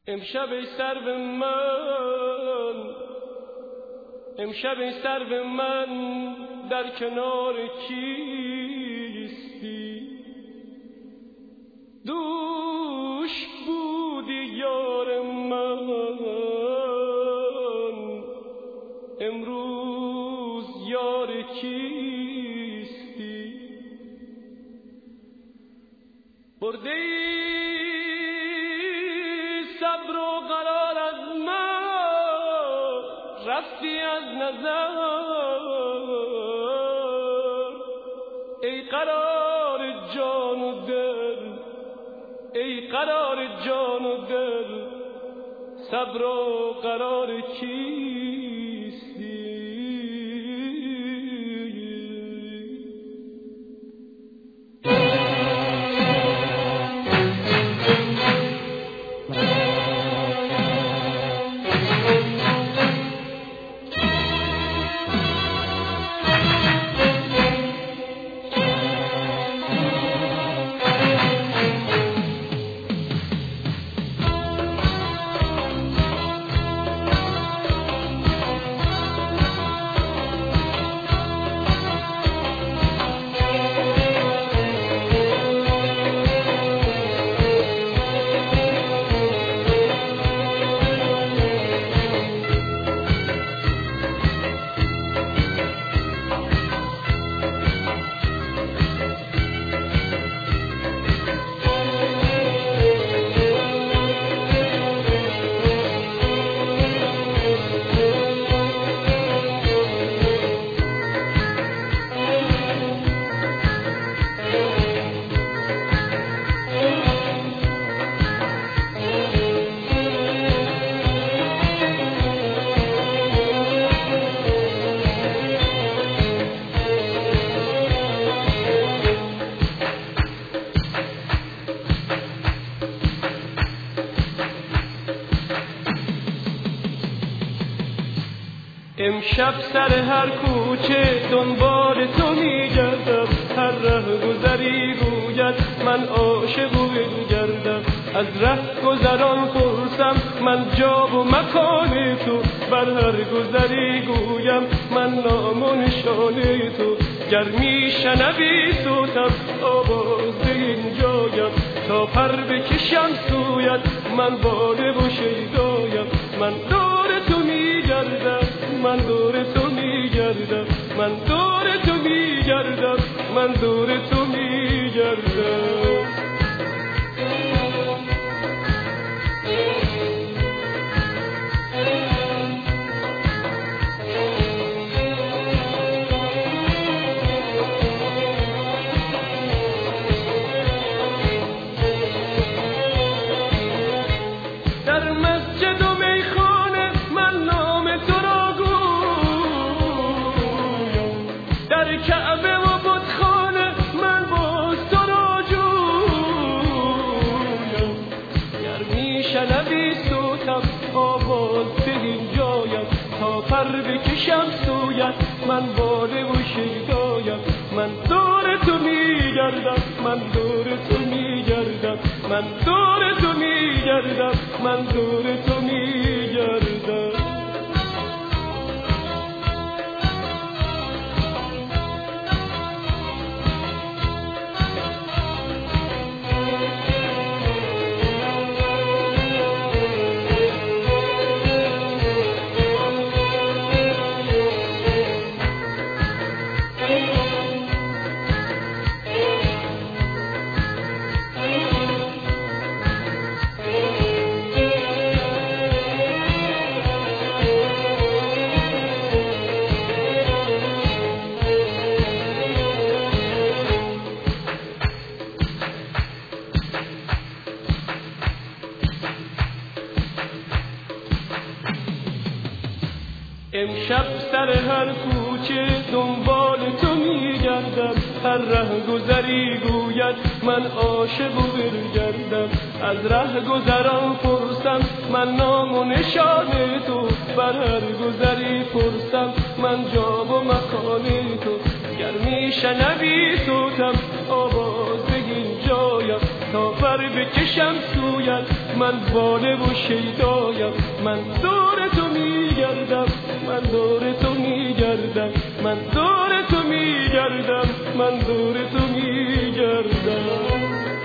امشب ای سرو من در کنار کیستی؟ دوش بودی یار من، امروز یار کیستی؟ برده صبر و قرار از من، رفتی از نظر. ای قرار جان و دل، ای قرار جان و دل، صبر و قرار کیستی؟ امشب سر هر کوچه دنبال تو میگردم، هر ره گذری گوید من عاشق و بگردم. از ره گذران پرسم من جا و مکان تو، بر هر گذری گویم من نام و نشان تو. گر میشنوی صوتم آواز اینجایم، تا پر بکشم سویت من باده و شیدایم. من دور تو میگردم، من دور تو میگردم، من دور تو میگردم، من دور تو میگردم. در مسجد و میخانه من نام تو را گویم، در کعبه و بتخانه من باز تو را جویم. گر میشنوی صوتم آواز به اینجایم، تا پر بکشم سویت من باده و شیدایم. من دور تو میگردم، من دور تو میگردم، من دور تو میگردم، من دور تو میگردم. امشب سر هر کوچه دنبال تو میگردم، هر ره گذری گوید من عاشق و برگردم. از ره گذران پرسم من نام و نشان تو، بر هر گذری پرسم من جا و مکان تو. گر میشنوی صوتم آواز بگین جایم، تا پر بکشم سویت. من باله و شیدایم، من دور تو میگردم، من دور تو میگردم، من دور تو میگردم، من دور تو میگردم.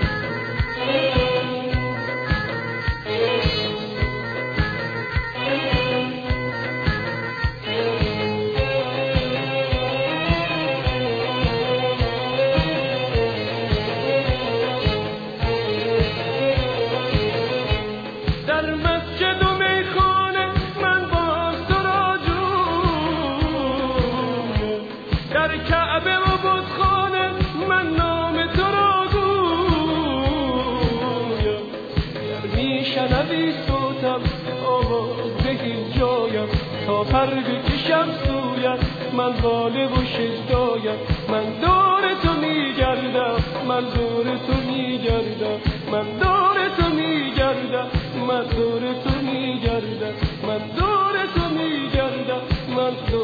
شنوی صوتم آواز بگیر جایم، تا پر بکشم سویت. من باله و شیدایم، من دور تو میگردم، من دور تو میگردم، من دور تو میگردم، من دور تو میگردم، من دور تو میگردم، من دور